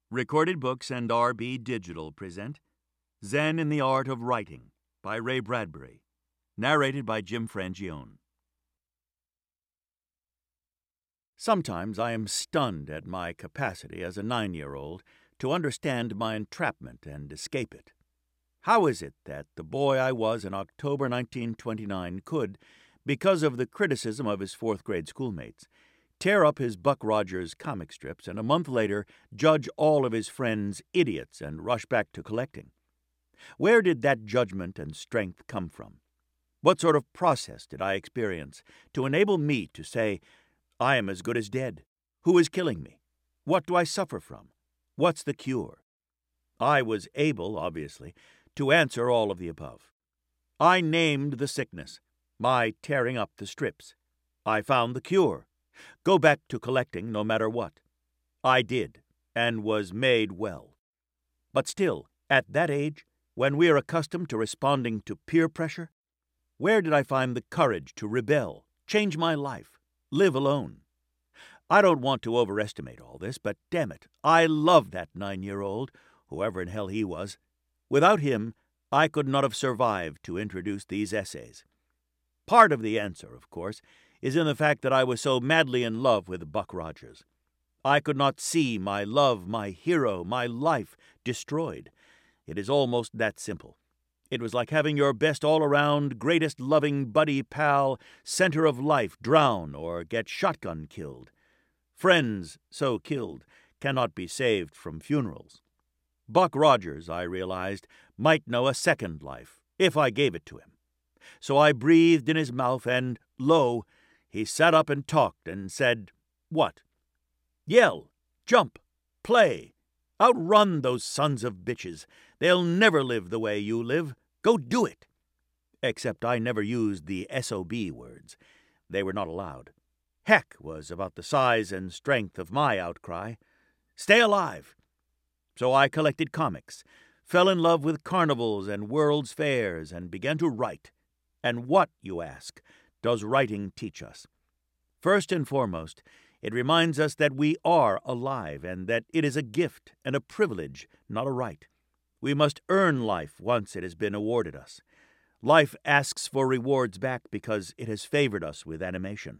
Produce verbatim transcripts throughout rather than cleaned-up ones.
Recorded Books and R B Digital present Zen in the Art of Writing by Ray Bradbury, narrated by Jim Frangione. Sometimes I am stunned at my capacity as a nine-year-old to understand my entrapment and escape it. How is it that the boy I was in October nineteen twenty-nine could, because of the criticism of his fourth-grade schoolmates, tear up his Buck Rogers comic strips and a month later judge all of his friends idiots and rush back to collecting? Where did that judgment and strength come from? What sort of process did I experience to enable me to say, I am as good as dead? Who is killing me? What do I suffer from? What's the cure? I was able, obviously, to answer all of the above. I named the sickness, my tearing up the strips. I found the cure. Go back to collecting no matter what. I did, and was made well. But still, at that age, when we are accustomed to responding to peer pressure, where did I find the courage to rebel, change my life, live alone? I don't want to overestimate all this, but damn it, I love that nine-year-old, whoever in hell he was. Without him, I could not have survived to introduce these essays. Part of the answer, of course, is in the fact that I was so madly in love with Buck Rogers. I could not see my love, my hero, my life destroyed. It is almost that simple. It was like having your best all-around, greatest loving buddy pal, center of life, drown or get shotgun killed. Friends so killed cannot be saved from funerals. Buck Rogers, I realized, might know a second life, if I gave it to him. So I breathed in his mouth, and, lo, he sat up and talked and said, What? Yell, jump, play, outrun those sons of bitches. They'll never live the way you live. Go do it. Except I never used the S O B words. They were not allowed. Heck was about the size and strength of my outcry. Stay alive. So I collected comics, fell in love with carnivals and world's fairs, and began to write. And what, you ask, does writing teach us? First and foremost, it reminds us that we are alive and that it is a gift and a privilege, not a right. We must earn life once it has been awarded us. Life asks for rewards back because it has favored us with animation.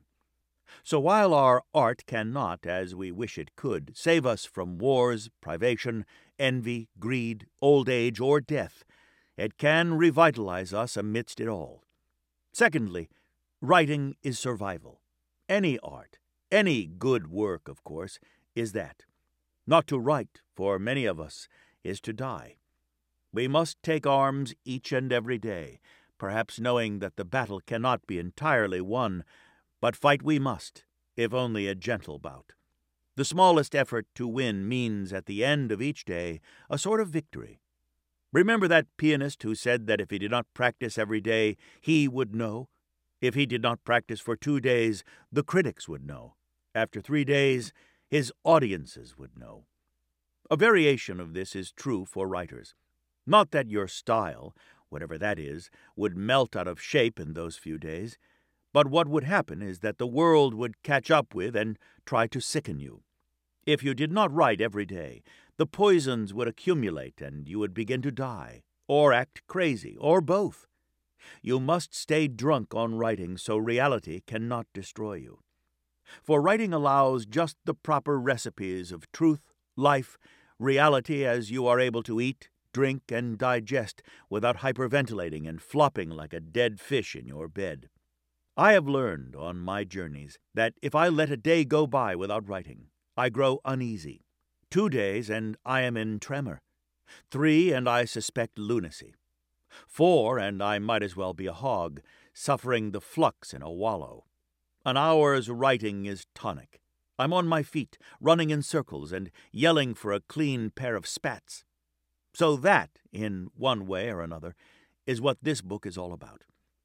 So while our art cannot, as we wish it could, save us from wars, privation, envy, greed, old age, or death, it can revitalize us amidst it all. Secondly, writing is survival. Any art, any good work, of course, is that. Not to write, for many of us, is to die. We must take arms each and every day, perhaps knowing that the battle cannot be entirely won, but fight we must, if only a gentle bout. The smallest effort to win means, at the end of each day, a sort of victory. Remember that pianist who said that if he did not practice every day, he would know? If he did not practice for two days, the critics would know. After three days, his audiences would know. A variation of this is true for writers. Not that your style, whatever that is, would melt out of shape in those few days, but what would happen is that the world would catch up with and try to sicken you. If you did not write every day, the poisons would accumulate and you would begin to die, or act crazy, or both. You must stay drunk on writing so reality cannot destroy you. For writing allows just the proper recipes of truth, life, reality as you are able to eat, drink, and digest without hyperventilating and flopping like a dead fish in your bed. I have learned on my journeys that if I let a day go by without writing, I grow uneasy. Two days, and I am in tremor. Three, and I suspect lunacy. Four, and I might as well be a hog, suffering the flux in a wallow. An hour's writing is tonic. I'm on my feet, running in circles and yelling for a clean pair of spats. So that, in one way or another, is what this book is all about.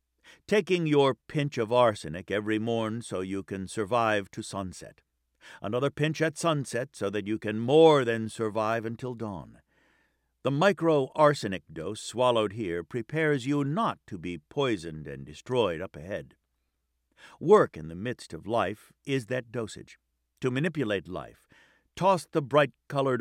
Taking your pinch of arsenic every morn so you can survive to sunset. Another pinch at sunset so that you can more than survive until dawn. The micro-arsenic dose swallowed here prepares you not to be poisoned and destroyed up ahead. Work in the midst of life is that dosage. To manipulate life, toss the bright-colored